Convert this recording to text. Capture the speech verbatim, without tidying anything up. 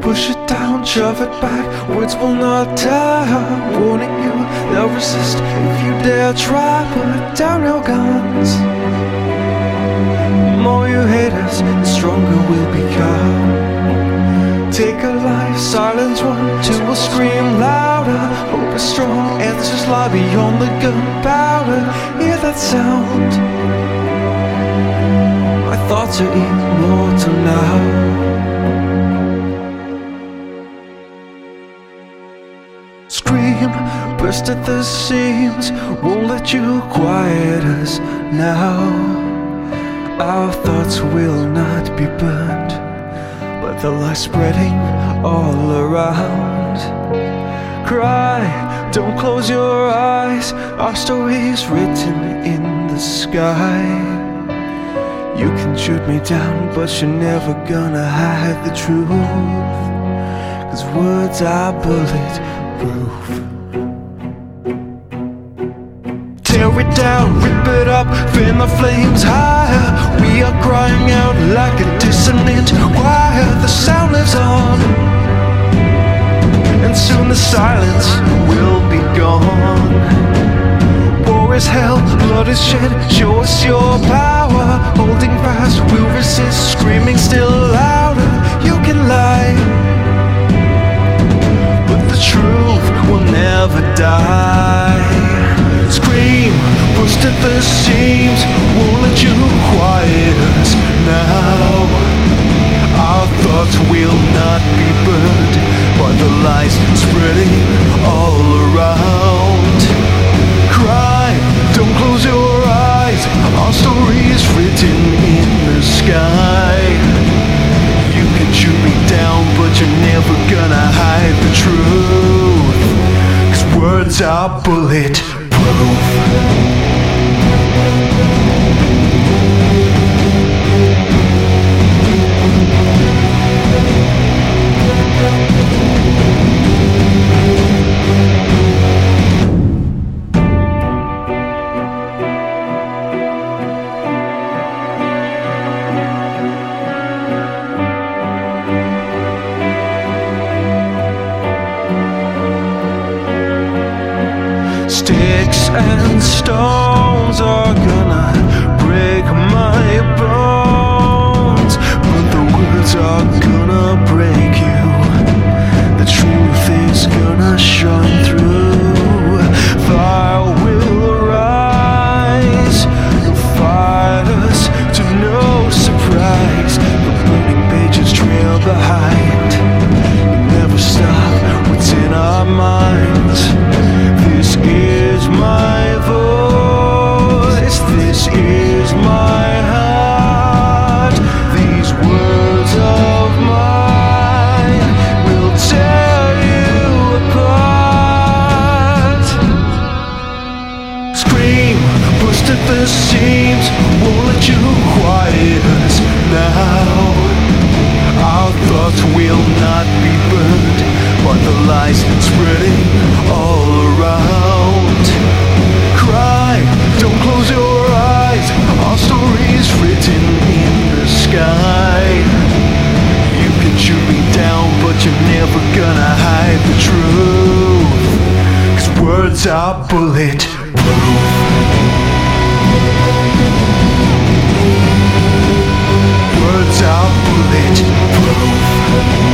push it down, shove it back. Words will not die. I'm warning you, they'll resist if you dare try. Put down your guns. The more you hate us, the stronger we'll become. Take a life, silence one, two will scream louder. Hope is strong, answers lie beyond the gunpowder. Hear that sound? My thoughts are immortal now. Scream, burst at the seams, won't let you quiet us now. Our thoughts will not be burned, but the light spreading all around. Cry, don't close your eyes, our story's written in the sky. You can shoot me down, but you're never gonna hide the truth, 'cause words are bulletproof. Tear it down, rip it up, fan the flames higher. We are crying out like a dissonant choir. The sound lives on, and soon the silence will be gone. War is hell, blood is shed, show us your power. Holding fast, we'll resist, screaming still louder. You can lie, but the truth will never die. Scream, burst at the seams, won't let you quiet us now. Our thoughts will not be burned by the lies spreading all around. Cry, don't close your eyes, our story is written in the sky. You can shoot me down, but you're never gonna hide the truth, 'cause words are bulletproof. Sticks and stones are gonna break my bones, but the words are gonna break you. The truth is gonna shine through. Fire will arise, you'll fight us to no surprise. The burning pages trail behind. You never stop what's in our minds. This is my voice, this is my heart. These words of mine will tear you apart. Scream, burst at the seams, won't let you quiet us now. Our thoughts will not be burned by the lies spreading all around. Cry, don't close your eyes, our story is written in the sky. You can shoot me down, but you're never gonna hide the truth, 'cause words are bulletproof. Words are bulletproof.